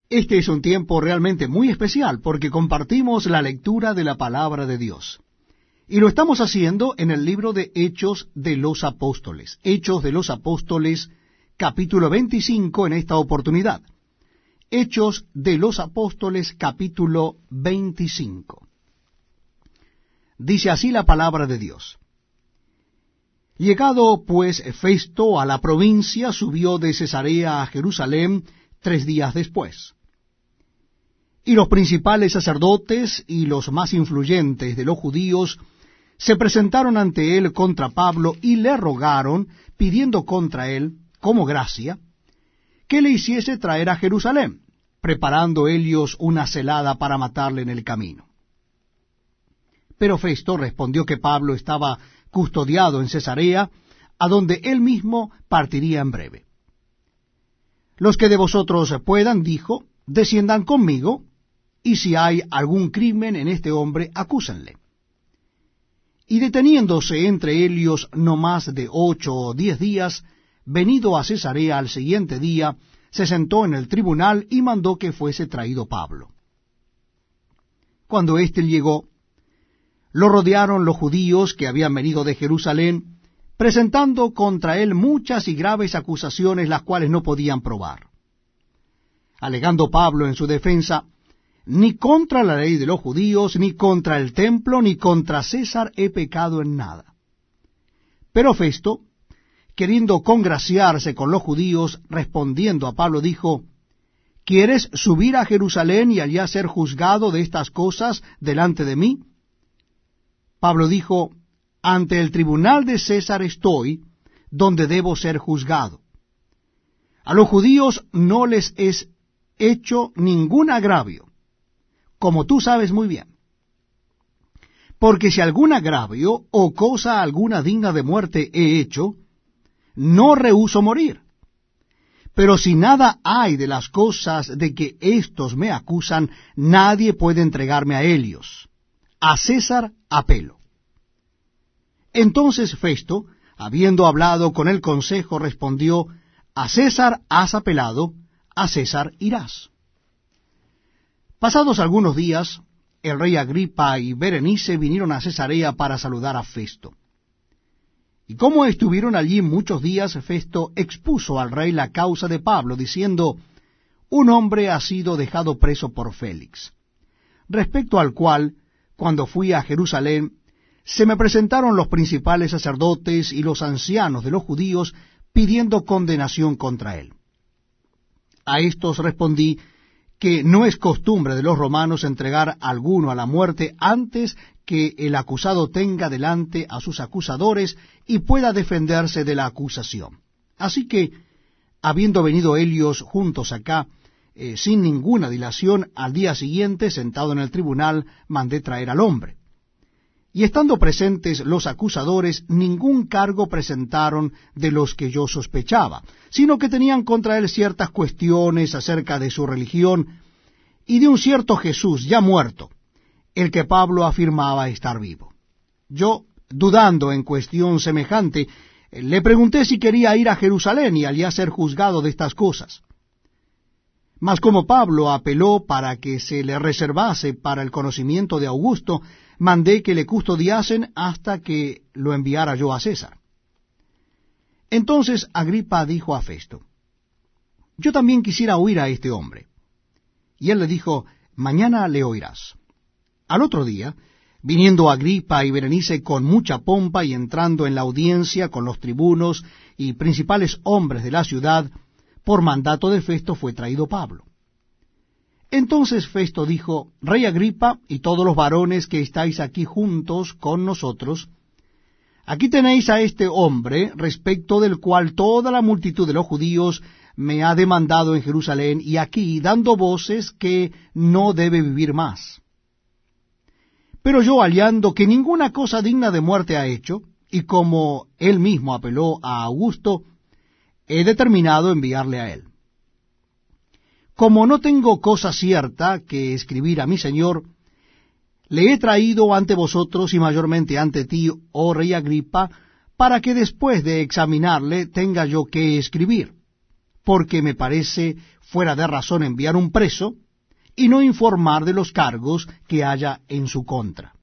Este es un tiempo realmente muy especial porque compartimos la lectura de la palabra de Dios. Y lo estamos haciendo en el libro de Hechos de los Apóstoles. Hechos de los Apóstoles, capítulo 25 en esta oportunidad. Hechos de los Apóstoles, capítulo 25. Dice así la palabra de Dios. Llegado pues Festo a la provincia, subió de Cesarea a Jerusalén 3 días después. Y los principales sacerdotes y los más influyentes de los judíos se presentaron ante él contra Pablo y le rogaron, pidiendo contra él, como gracia, que le hiciese traer a Jerusalén, preparando ellos una celada para matarle en el camino. Pero Festo respondió que Pablo estaba custodiado en Cesarea, a donde él mismo partiría en breve. Los que de vosotros puedan, dijo, desciendan conmigo, y si hay algún crimen en este hombre, acúsenle. Y deteniéndose entre ellos no más de 8 o 10 días, venido a Cesarea al siguiente día, se sentó en el tribunal y mandó que fuese traído Pablo. Cuando éste llegó, lo rodearon los judíos que habían venido de Jerusalén, presentando contra él muchas y graves acusaciones, las cuales no podían probar. Alegando Pablo en su defensa, ni contra la ley de los judíos, ni contra el templo, ni contra César he pecado en nada. Pero Festo, queriendo congraciarse con los judíos, respondiendo a Pablo, dijo, ¿quieres subir a Jerusalén y allá ser juzgado de estas cosas delante de mí? Pablo dijo, ante el tribunal de César estoy, donde debo ser juzgado. A los judíos no les es hecho ningún agravio, como tú sabes muy bien. Porque si algún agravio o cosa alguna digna de muerte he hecho, no rehúso morir. Pero si nada hay de las cosas de que éstos me acusan, nadie puede entregarme a ellos. A César apelo. Entonces Festo, habiendo hablado con el consejo, respondió, a César has apelado, a César irás. Pasados algunos días, el rey Agripa y Berenice vinieron a Cesarea para saludar a Festo. Y como estuvieron allí muchos días, Festo expuso al rey la causa de Pablo, diciendo, un hombre ha sido dejado preso por Félix, respecto al cual, cuando fui a Jerusalén, se me presentaron los principales sacerdotes y los ancianos de los judíos, pidiendo condenación contra él. A estos respondí que no es costumbre de los romanos entregar a alguno a la muerte antes que el acusado tenga delante a sus acusadores y pueda defenderse de la acusación. Así que, habiendo venido ellos juntos acá, sin ninguna dilación, al día siguiente, sentado en el tribunal, mandé traer al hombre. Y estando presentes los acusadores, ningún cargo presentaron de los que yo sospechaba, sino que tenían contra él ciertas cuestiones acerca de su religión y de un cierto Jesús ya muerto, el que Pablo afirmaba estar vivo. Yo, dudando en cuestión semejante, le pregunté si quería ir a Jerusalén y allá ser juzgado de estas cosas. Mas como Pablo apeló para que se le reservase para el conocimiento de Augusto, mandé que le custodiasen hasta que lo enviara yo a César. Entonces Agripa dijo a Festo, yo también quisiera oír a este hombre. Y él le dijo, mañana le oirás. Al otro día, viniendo Agripa y Berenice con mucha pompa y entrando en la audiencia con los tribunos y principales hombres de la ciudad, por mandato de Festo fue traído Pablo. Entonces Festo dijo, Rey Agripa y todos los varones que estáis aquí juntos con nosotros, aquí tenéis a este hombre, respecto del cual toda la multitud de los judíos me ha demandado en Jerusalén, y aquí dando voces que no debe vivir más. Pero yo, hallando que ninguna cosa digna de muerte ha hecho, y como él mismo apeló a Augusto, he determinado enviarle a él. Como no tengo cosa cierta que escribir a mi señor, le he traído ante vosotros y mayormente ante ti, oh rey Agripa, para que después de examinarle tenga yo que escribir. porque me parece fuera de razón enviar un preso y no informar de los cargos que haya en su contra.